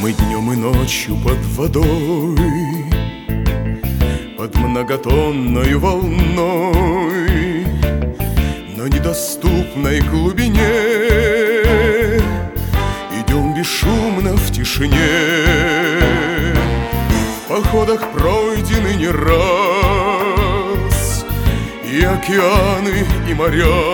Мы днем и ночью под водой, под многотонною волной, на недоступной глубине идем бесшумно в тишине. В походах пройдены не раз и океаны, и моря.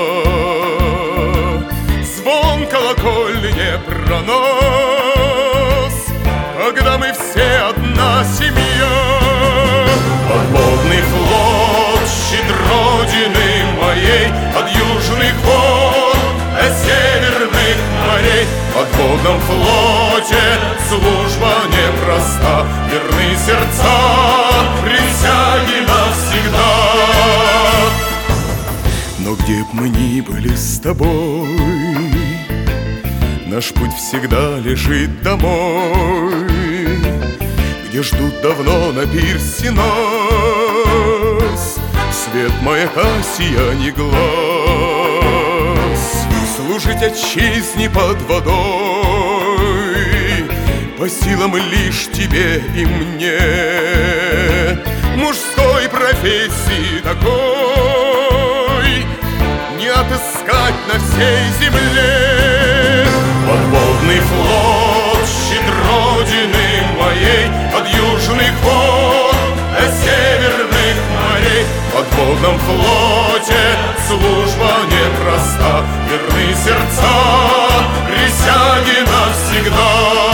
Звон колокольни пронос, когда мы все одна семья. Подводный флот щит родины моей, от южных вод до северных морей. В подводном флоте служба непроста, верны сердца, присяги навсегда. Но где б мы ни были с тобой, наш путь всегда лежит домой, где ждут давно на пирсе нас свет маяка, сиянье глаз. Служить отчизне под водой по силам лишь тебе и мне. Мужской профессии такой не отыскать на всей земле. Подводный флот щит родины моей, от южных вод до северных морей. В подводном флоте служба непроста, верны сердца, присяги навсегда.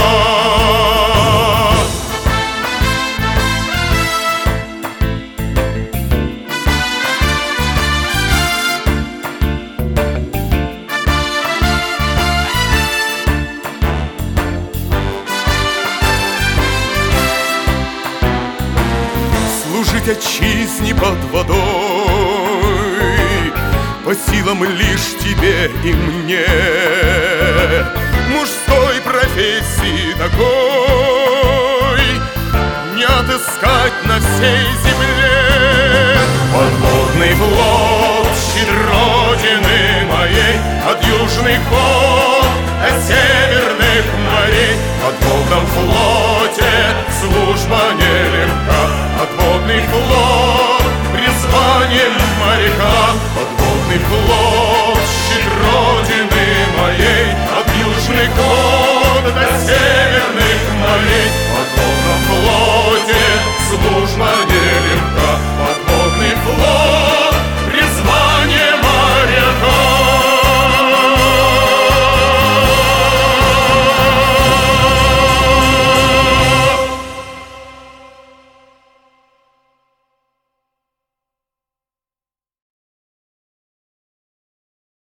Служить отчизне под водой по силам лишь тебе и мне. Мужской профессии такой не отыскать на всей земле. Подводный флот щит